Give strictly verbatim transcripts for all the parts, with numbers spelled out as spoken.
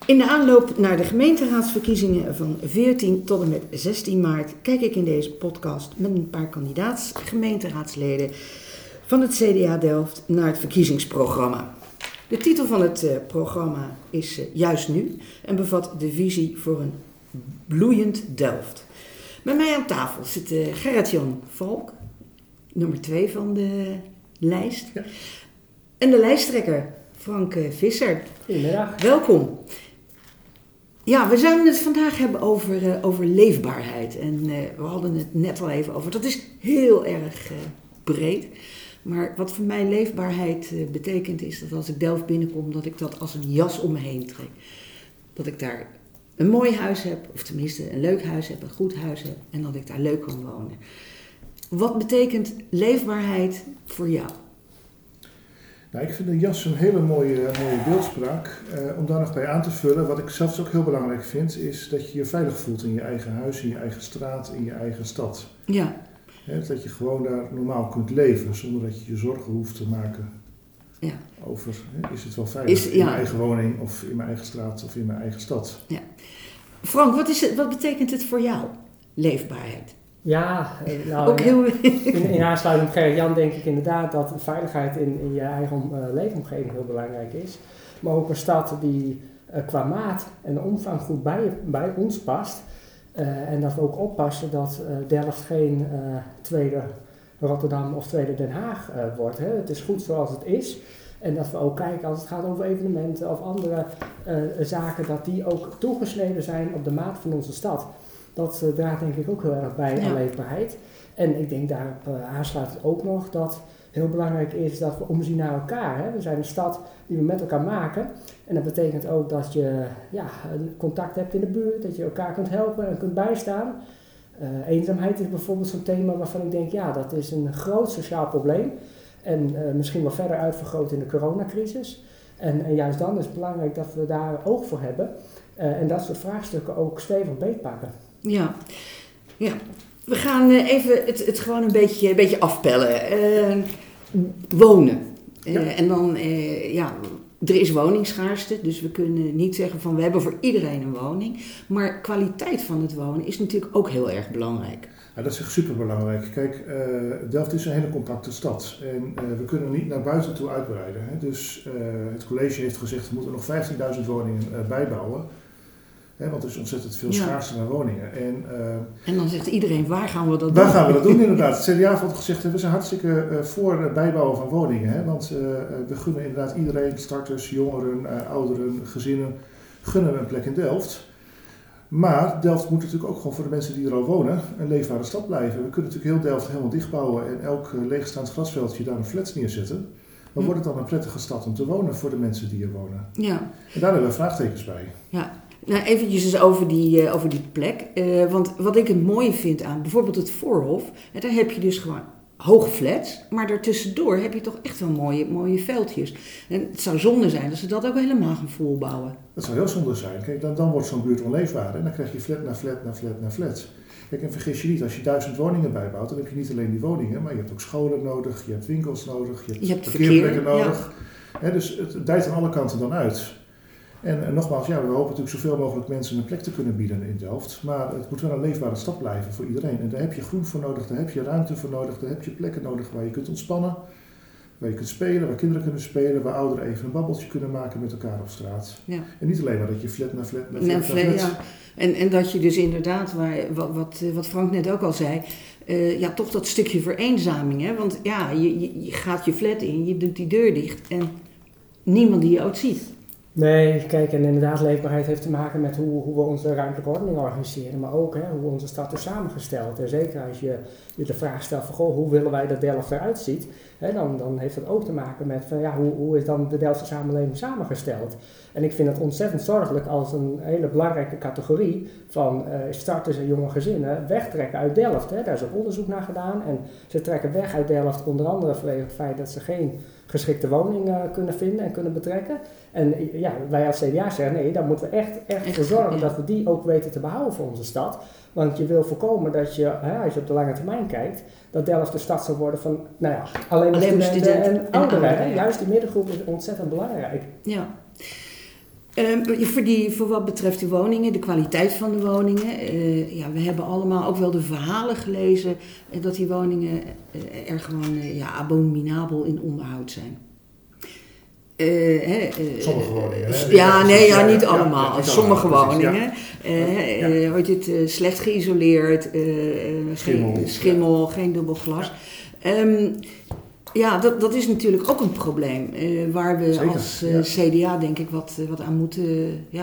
In de aanloop naar de gemeenteraadsverkiezingen van veertien tot en met zestien maart kijk ik in deze podcast met een paar kandidaats gemeenteraadsleden van het C D A Delft naar het verkiezingsprogramma. De titel van het uh, programma is uh, Juist Nu en bevat de visie voor een bloeiend Delft. Bij mij aan tafel zit uh, Gerrit-Jan Valk, nummer twee van de lijst. Ja. En de lijsttrekker Frank uh, Visser. Goedemiddag. Welkom. Ja, we zouden het vandaag hebben over, uh, over leefbaarheid. En uh, we hadden het net al even over. Dat is heel erg uh, breed. Maar wat voor mij leefbaarheid uh, betekent is dat als ik Delft binnenkom, dat ik dat als een jas om me heen trek. Dat ik daar een mooi huis heb, of tenminste een leuk huis heb, een goed huis heb. En dat ik daar leuk kan wonen. Wat betekent leefbaarheid voor jou? Nou, ik vind de jas een hele mooie, mooie beeldspraak. Uh, om daar nog bij aan te vullen, wat ik zelfs ook heel belangrijk vind, is dat je je veilig voelt in je eigen huis, in je eigen straat, in je eigen stad. Ja. He, dat je gewoon daar normaal kunt leven, zonder dat je je zorgen hoeft te maken ja. over, he, is het wel veilig is, in ja. mijn eigen woning, of in mijn eigen straat, of in mijn eigen stad. Ja. Frank, wat, is het, wat betekent het voor jou, leefbaarheid? Ja, nou, ook heel... in, in aansluiting op Gerrit-Jan denk ik inderdaad dat veiligheid in, in je eigen uh, leefomgeving heel belangrijk is. Maar ook een stad die uh, qua maat en de omvang goed bij, bij ons past. Uh, en dat we ook oppassen dat uh, Delft geen uh, tweede Rotterdam of tweede Den Haag uh, wordt. Hè. Het is goed zoals het is. En dat we ook kijken als het gaat over evenementen of andere uh, zaken, dat die ook toegesneden zijn op de maat van onze stad. Dat uh, draagt denk ik ook heel erg bij ja. aan leefbaarheid. En ik denk daarop uh, aansluit het ook nog dat heel belangrijk is dat we omzien naar elkaar. Hè. We zijn een stad die we met elkaar maken. En dat betekent ook dat je ja, contact hebt in de buurt, dat je elkaar kunt helpen en kunt bijstaan. Uh, eenzaamheid is bijvoorbeeld zo'n thema waarvan ik denk, ja, dat is een groot sociaal probleem. En uh, misschien wel verder uitvergroot in de coronacrisis. En, en juist dan is het belangrijk dat we daar oog voor hebben. Uh, en dat soort vraagstukken ook stevig beetpakken. Ja, ja. We gaan uh, even het, het gewoon een beetje, een beetje afpellen. Uh, wonen. Uh, ja. En dan, uh, ja, er is woningsschaarste, dus we kunnen niet zeggen van we hebben voor iedereen een woning. Maar kwaliteit van het wonen is natuurlijk ook heel erg belangrijk. Ja, dat is echt superbelangrijk. Kijk, uh, Delft is een hele compacte stad en uh, we kunnen niet naar buiten toe uitbreiden. Hè? Dus uh, het college heeft gezegd we moeten nog vijftienduizend woningen uh, bijbouwen. He, want er is ontzettend veel ja. schaarste naar woningen. En, uh, en dan zegt iedereen, waar gaan we dat doen? Waar gaan we dat doen inderdaad? Het C D A heeft gezegd, we zijn hartstikke uh, voor het bijbouwen van woningen. Hè, want uh, we gunnen inderdaad iedereen, starters, jongeren, uh, ouderen, gezinnen, gunnen een plek in Delft. Maar Delft moet natuurlijk ook gewoon voor de mensen die er al wonen een leefbare stad blijven. We kunnen natuurlijk heel Delft helemaal dichtbouwen en elk uh, leegstaand grasveldje daar een flats neerzetten. Maar wordt het dan een prettige stad om te wonen voor de mensen die er wonen? Ja. En daar hebben we vraagtekens bij. Ja. Nou, eventjes dus over die, uh, over die plek. Uh, want wat ik het mooie vind aan bijvoorbeeld het Voorhof, hè, daar heb je dus gewoon hoge flats, maar daartussendoor heb je toch echt wel mooie, mooie veldjes. En het zou zonde zijn dat ze dat ook helemaal gaan volbouwen. Dat zou heel zonde zijn. Kijk, dan, dan wordt zo'n buurt onleefbaar en dan krijg je flat na flat na flat na flat. Kijk, en vergis je niet, als je duizend woningen bijbouwt, dan heb je niet alleen die woningen, maar je hebt ook scholen nodig, je hebt winkels nodig, je hebt, je hebt parkeerplekken verkeer, nodig. Ja. Hè, dus het dijt aan alle kanten dan uit. En, en nogmaals, ja, we hopen natuurlijk zoveel mogelijk mensen een plek te kunnen bieden in Delft. Maar het moet wel een leefbare stad blijven voor iedereen. En daar heb je groen voor nodig, daar heb je ruimte voor nodig, daar heb je plekken nodig waar je kunt ontspannen. Waar je kunt spelen, waar kinderen kunnen spelen, waar ouderen even een babbeltje kunnen maken met elkaar op straat. Ja. En niet alleen maar dat je flat naar flat naar flat naar flat. Ja. En, en dat je dus inderdaad, waar, wat, wat, wat Frank net ook al zei, uh, ja, toch dat stukje vereenzaming. Hè? Want ja, je, je, je gaat je flat in, je doet die deur dicht en niemand die je ook ziet. Nee, kijk, en inderdaad, leefbaarheid heeft te maken met hoe, hoe we onze ruimtelijke ordening organiseren, maar ook hè, hoe onze stad is samengesteld. En zeker als je je de vraag stelt van, goh, hoe willen wij dat Delft eruit ziet, hè, dan, dan heeft dat ook te maken met, van, ja, hoe, hoe is dan de Delftse samenleving samengesteld. En ik vind het ontzettend zorgelijk als een hele belangrijke categorie van uh, starters en jonge gezinnen wegtrekken uit Delft. Hè. Daar is ook onderzoek naar gedaan en ze trekken weg uit Delft onder andere vanwege het feit dat ze geen geschikte woning uh, kunnen vinden en kunnen betrekken. En ja, wij als C D A zeggen, nee, daar moeten we echt, echt voor zorgen ja. dat we die ook weten te behouden voor onze stad. Want je wil voorkomen dat je, hè, als je op de lange termijn kijkt, dat Delft de stad zou worden van, nou ja, alleen maar studenten, studenten en ouderen. En, ja. Juist die middengroep is ontzettend belangrijk. Ja. Uh, voor, die, voor wat betreft de woningen, de kwaliteit van de woningen. Uh, ja, we hebben allemaal ook wel de verhalen gelezen uh, dat die woningen uh, er gewoon uh, ja, abominabel in onderhoud zijn. Uh, hè, uh, sommige woningen, hè? Ja, nee, ja, niet allemaal. Ja, niet sommige allemaal, woningen. Uh, ja. uh, wordt het uh, slecht geïsoleerd, uh, schimmel, geen, schimmel, ja. geen dubbel glas. Um, ja, dat, dat is natuurlijk ook een probleem. Uh, waar we Zeker, als uh, ja. C D A denk ik wat, wat aan moeten, uh, ja,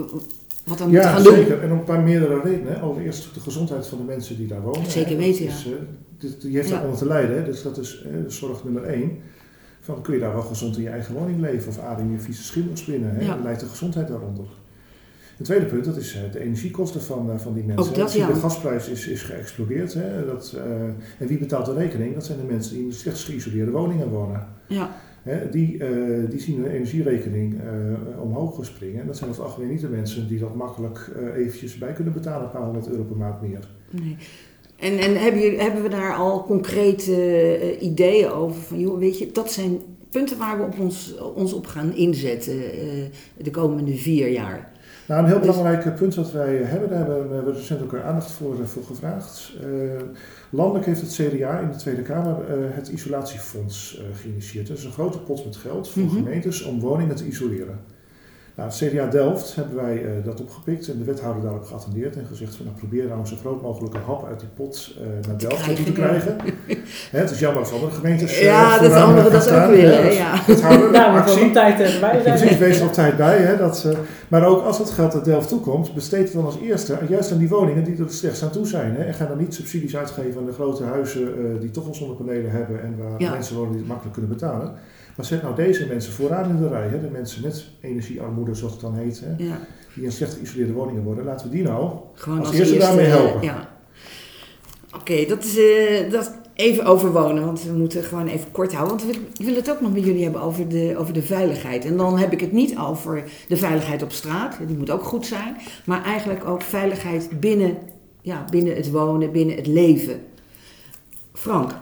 wat aan ja, moeten gaan zeker. doen. En om een paar meerdere redenen. Allereerst de gezondheid van de mensen die daar wonen. Zeker weten, ja. Is, uh, dit, die heeft ja. daaronder te lijden. Hè? Dus dat is uh, zorg nummer één. Van, kun je daar wel gezond in je eigen woning leven of adem je vieze schimmels binnen? Hè? Ja. Dan leidt de gezondheid daaronder. Het tweede punt, dat is de energiekosten van, van die mensen. Ook dat, ja. De gasprijs is, is geëxplodeerd. Hè? Dat, uh, en wie betaalt de rekening? Dat zijn de mensen die in de slechts geïsoleerde woningen wonen. Ja. Hè? Die, uh, die zien hun energierekening uh, omhoog springen. En dat zijn over het algemeen niet de mensen die dat makkelijk uh, eventjes bij kunnen betalen, een paar honderd euro per maand meer. Nee. En, en hebben, jullie, hebben we daar al concrete uh, ideeën over? Van, joh, weet je, dat zijn punten waar we op ons, ons op gaan inzetten uh, de komende vier jaar. Nou, een heel belangrijk dus, punt wat wij hebben, daar hebben we recent ook aandacht voor, voor gevraagd. Uh, landelijk heeft het C D A in de Tweede Kamer uh, het isolatiefonds uh, geïnitieerd. Dat is een grote pot met geld voor mm-hmm. gemeentes om woningen te isoleren. Nou, het C D A Delft hebben wij uh, dat opgepikt en de wethouder daarop geattendeerd en gezegd van nou probeer nou zo groot mogelijk een hap uit die pot uh, naar Delft toe te krijgen. He, het is jammer dat andere gemeentes uh, ja, dat anderen dat ook willen. Ja, ja. Wethouder, ja, maar actie. Op tijd erbij zijn. Precies, wees er op tijd bij. Hè, dat, uh, maar ook als het geld naar Delft toekomt, besteed het dan als eerste juist aan die woningen die er het slechtst aan toe zijn. Hè, en ga dan niet subsidies uitgeven aan de grote huizen uh, die toch al zonnepanelen hebben en waar ja. mensen wonen die het makkelijk kunnen betalen. Maar zet nou deze mensen vooraan in de rij, hè, de mensen met energiearmoede, zoals het dan heet, hè, ja. die in slecht geïsoleerde woningen worden. Laten we die nou Gewoon als, als eerste, eerste daarmee helpen. Ja. Oké, okay, dat is uh, dat even over wonen, want we moeten gewoon even kort houden. Want ik wil het ook nog met jullie hebben over de, over de veiligheid. En dan heb ik het niet over de veiligheid op straat, die moet ook goed zijn. Maar eigenlijk ook veiligheid binnen, ja, binnen het wonen, binnen het leven. Frank,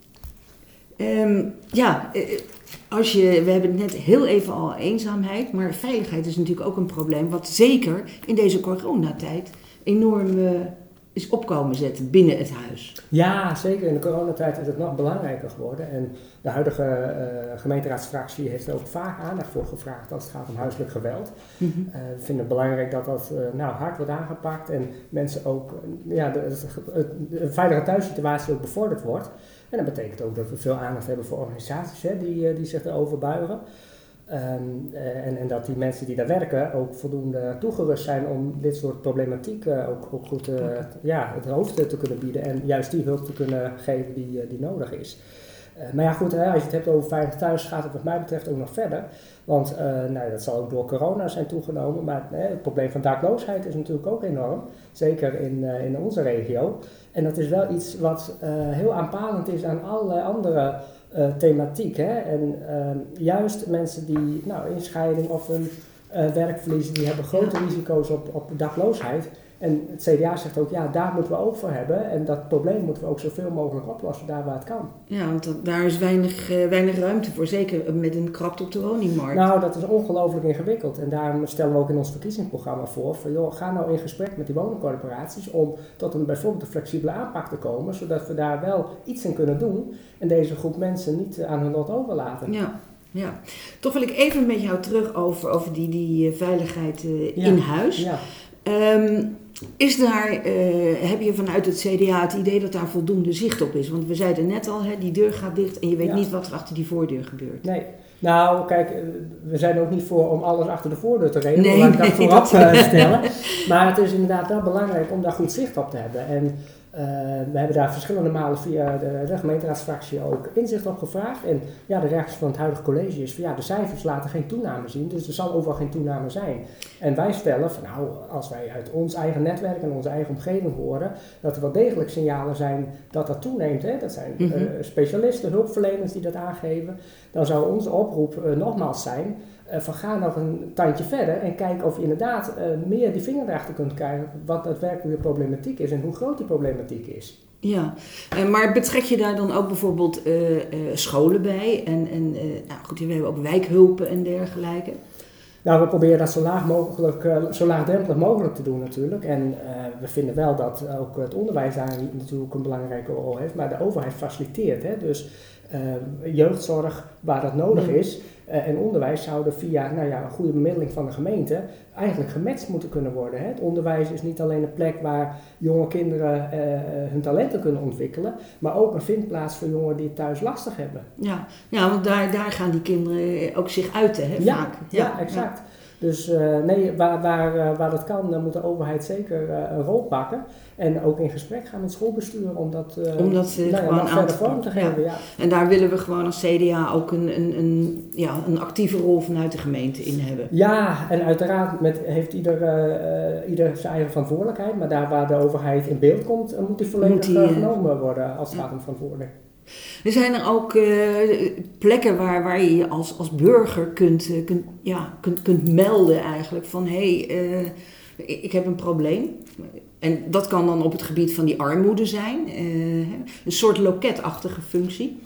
um, ja... Uh, Als je, we hebben het net heel even al eenzaamheid, maar veiligheid is natuurlijk ook een probleem wat zeker in deze coronatijd enorm uh, is opkomen zetten binnen het huis. Ja, zeker. In de coronatijd is het nog belangrijker geworden en de huidige uh, gemeenteraadsfractie heeft er ook vaak aandacht voor gevraagd als het gaat om huiselijk geweld. Mm-hmm. Uh, we vinden het belangrijk dat dat uh, nou, hard wordt aangepakt en mensen ook, uh, ja, de, de, de, de veilige thuissituatie ook bevorderd wordt. En dat betekent ook dat we veel aandacht hebben voor organisaties hè, die, die zich erover buigen. Um, en, en dat die mensen die daar werken ook voldoende toegerust zijn om dit soort problematiek uh, ook, ook goed uh, ja, het hoofd te kunnen bieden en juist die hulp te kunnen geven die, die nodig is. Uh, maar ja goed, hè, als je het hebt over veilig thuis gaat het wat mij betreft ook nog verder. Want uh, nou, dat zal ook door corona zijn toegenomen, maar hè, het probleem van dakloosheid is natuurlijk ook enorm. Zeker in, uh, in onze regio. En dat is wel iets wat uh, heel aanpalend is aan alle andere uh, thematiek. Hè? En uh, juist mensen die nou, in scheiding of een uh, werk verliezen, die hebben grote risico's op, op dakloosheid. En het C D A zegt ook, ja, daar moeten we ook voor hebben. En dat probleem moeten we ook zoveel mogelijk oplossen, daar waar het kan. Ja, want dat, daar is weinig, uh, weinig ruimte voor, zeker met een krapte op de woningmarkt. Nou, dat is ongelooflijk ingewikkeld. En daarom stellen we ook in ons verkiezingsprogramma voor, van, joh, ga nou in gesprek met die woningcorporaties om tot een bijvoorbeeld een flexibele aanpak te komen, zodat we daar wel iets in kunnen doen en deze groep mensen niet uh, aan hun lot overlaten. Ja. Ja, toch wil ik even met jou terug over, over die, die uh, veiligheid uh, ja. in huis. Ja. Um, is daar, uh, heb je vanuit het C D A het idee dat daar voldoende zicht op is? Want we zeiden net al, hè, die deur gaat dicht en je weet ja. niet wat er achter die voordeur gebeurt. Nee, nou kijk, we zijn ook niet voor om alles achter de voordeur te regelen, nee, laat ik dat nee, vooraf dat... stellen. Maar het is inderdaad wel belangrijk om daar goed zicht op te hebben. En uh, we hebben daar verschillende malen via de, de gemeenteraadsfractie ook inzicht op gevraagd. En ja, de reactie van het huidige college is van ja, de cijfers laten geen toename zien, dus er zal overal geen toename zijn. En wij stellen van nou, als wij uit ons eigen netwerk en onze eigen omgeving horen, dat er wel degelijk signalen zijn dat dat toeneemt. Hè? Dat zijn uh, specialisten, hulpverleners die dat aangeven. Dan zou onze oproep uh, nogmaals zijn, Uh, van ga nog een tandje verder en kijk of je inderdaad uh, meer die vinger erachter kunt krijgen wat daadwerkelijk de problematiek is en hoe groot die problematiek is. Ja, uh, maar betrek je daar dan ook bijvoorbeeld uh, uh, scholen bij en, en uh, nou goed, we hebben ook wijkhulpen en dergelijke? Nou, we proberen dat zo laag mogelijk, uh, zo laagdrempelig mogelijk te doen natuurlijk. En uh, we vinden wel dat ook het onderwijs daar natuurlijk een belangrijke rol heeft, maar de overheid faciliteert. Hè? Dus uh, jeugdzorg waar dat nodig is uh, en onderwijs zouden via nou ja, een goede bemiddeling van de gemeente eigenlijk gematcht moeten kunnen worden. Hè? Het onderwijs is niet alleen een plek waar jonge kinderen uh, hun talenten kunnen ontwikkelen, maar ook een vindplaats voor jongeren die het thuis lastig hebben. Ja, ja want daar, daar gaan die kinderen ook zich uiten, hè, ja, vaak. Ja, ja exact. Ja. Dus uh, nee, waar, waar, uh, waar dat kan, uh, moet de overheid zeker uh, een rol pakken. En ook in gesprek gaan met schoolbestuur om dat, uh, om dat uh, nou, gewoon nog verder vorm te geven. Ja. Ja. En daar willen we gewoon als C D A ook een, een, een, ja, een actieve rol vanuit de gemeente in hebben. Ja, en uiteraard met, heeft ieder, uh, ieder zijn eigen verantwoordelijkheid. Maar daar waar de overheid in beeld komt, uh, moet die volledig moet die, uh, genomen worden als het gaat om verantwoording. Er zijn er ook uh, plekken waar, waar je je als, als burger kunt, uh, kunt, ja, kunt, kunt melden eigenlijk van hé, hey, uh, ik, ik heb een probleem. En dat kan dan op het gebied van die armoede zijn, uh, een soort loketachtige functie.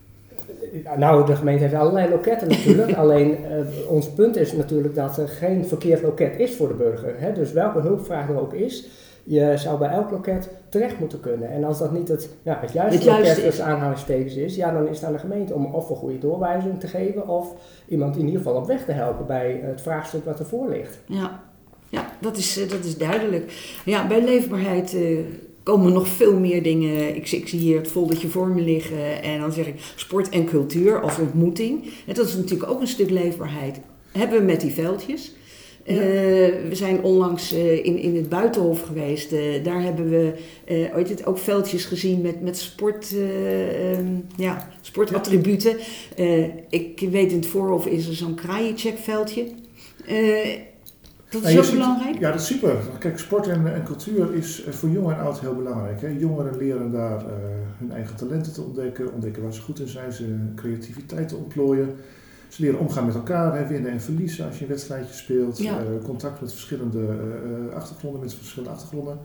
Nou, de gemeente heeft allerlei loketten natuurlijk, alleen uh, ons punt is natuurlijk dat er geen verkeerd loket is voor de burger. Hè? Dus welke hulpvraag er ook is, je zou bij elk loket terecht moeten kunnen. En als dat niet het, ja, het juiste het loket tussen aanhalingstekens is, ja, dan is het aan de gemeente om of een goede doorwijzing te geven of iemand in ieder geval op weg te helpen bij het vraagstuk wat ervoor ligt. Ja, ja dat, is, dat is duidelijk. Ja, bij leefbaarheid uh, komen nog veel meer dingen. Ik, ik zie hier het foldertje voor me liggen en dan zeg ik sport en cultuur als ontmoeting. En dat is natuurlijk ook een stuk leefbaarheid. Hebben we met die veldjes. Ja. Uh, we zijn onlangs uh, in, in het Buitenhof geweest. Uh, daar hebben we uh, ooit het, ook veldjes gezien met, met sport, uh, um, ja, sportattributen. Uh, ik weet in het Voorhof is er zo'n kraaiencheckveldje. Uh, dat is ja, ook ziet, belangrijk? Ja, dat is super. Kijk, sport en, en cultuur is voor jong en oud heel belangrijk. Hè? Jongeren leren daar uh, hun eigen talenten te ontdekken, ontdekken waar ze goed in zijn, ze creativiteit te ontplooien. Ze leren omgaan met elkaar, hè, winnen en verliezen als je een wedstrijdje speelt. Ja. Uh, contact met verschillende uh, achtergronden, met verschillende achtergronden.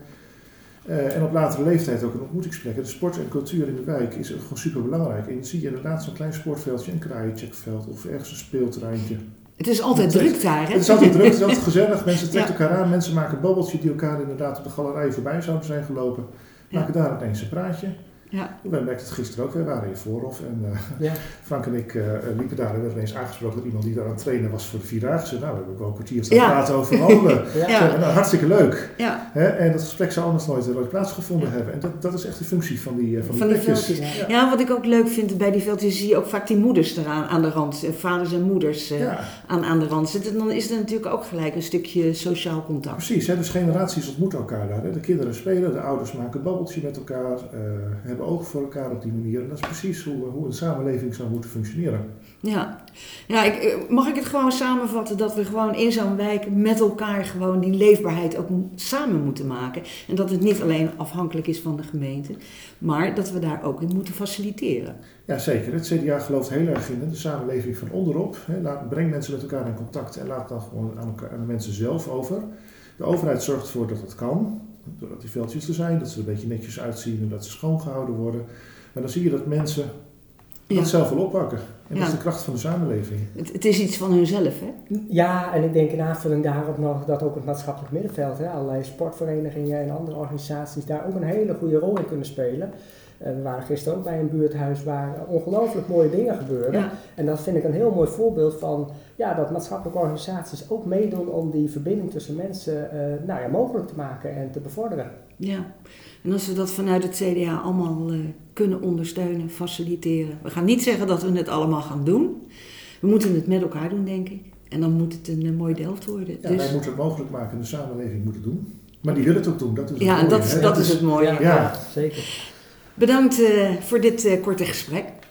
Uh, en op latere leeftijd ook een ontmoetingsplek. De sport en cultuur in de wijk is gewoon super belangrijk. En dan zie je inderdaad zo'n klein sportveldje, een kraaiencheckveld of ergens een speelterreintje. Het is altijd het druk is, daar, hè? Het is altijd druk, het is altijd gezellig. Mensen trekken ja. elkaar aan, mensen maken een babbeltje die elkaar inderdaad op de galerij voorbij zouden zijn gelopen. Maken ja. daar ineens een praatje. Ja. Wij merkten het gisteren ook, we waren in Voorhof en uh, ja. Frank en ik uh, liepen daar en werden ineens aangesproken door iemand die daar aan het trainen was voor de Vierdaagse. Nou, we hebben ook wel een kwartier staan ja. praten over wandelen. ja. ja. Nou, hartstikke leuk. Ja. Hè? En dat gesprek zou anders nooit, nooit plaatsgevonden ja. hebben. En dat, dat is echt de functie van die, uh, van van die, die veldjes. Ja. Ja. ja, wat ik ook leuk vind bij die veldjes, zie je ook vaak die moeders eraan aan de rand. Vaders en moeders uh, ja. aan, aan de rand zitten. Dan is er natuurlijk ook gelijk een stukje sociaal contact. Precies, hè? Dus generaties ontmoeten elkaar daar. Hè? De kinderen spelen, de ouders maken een babbeltje met elkaar, uh, hebben oog voor elkaar op die manier. En dat is precies hoe, hoe een samenleving zou moeten functioneren. Ja, ja ik, mag ik het gewoon samenvatten dat we gewoon in zo'n wijk met elkaar gewoon die leefbaarheid ook samen moeten maken. En dat het niet alleen afhankelijk is van de gemeente, maar dat we daar ook in moeten faciliteren. Ja, zeker. Het C D A gelooft heel erg in de samenleving van onderop. Laat, breng mensen met elkaar in contact en laat dat gewoon aan, elkaar, aan de mensen zelf over. De overheid zorgt ervoor dat het kan, doordat die veldjes er zijn, dat ze er een beetje netjes uitzien en dat ze schoongehouden worden. Maar dan zie je dat mensen dat ja. zelf wel oppakken. En ja. dat is de kracht van de samenleving. Het, het is iets van hunzelf, hè? Ja, en ik denk in aanvulling daarop nog dat ook het maatschappelijk middenveld, hè, allerlei sportverenigingen en andere organisaties daar ook een hele goede rol in kunnen spelen. Uh, we waren gisteren ook bij een buurthuis waar ongelooflijk mooie dingen gebeuren. Ja. En dat vind ik een heel mooi voorbeeld van ja, dat maatschappelijke organisaties ook meedoen om die verbinding tussen mensen uh, nou ja, mogelijk te maken en te bevorderen. Ja, en als we dat vanuit het C D A allemaal uh, kunnen ondersteunen, faciliteren. We gaan niet zeggen dat we het allemaal gaan doen. We moeten het met elkaar doen, denk ik. En dan moet het een uh, mooi Delft worden. Ja, dus... wij moeten het mogelijk maken, de samenleving moet het doen. Maar die wil het ook doen, dat is het ja, mooie. Dat, dat, dat is het mooie. Ja, ja. ja zeker. Bedankt uh, voor dit uh, korte gesprek.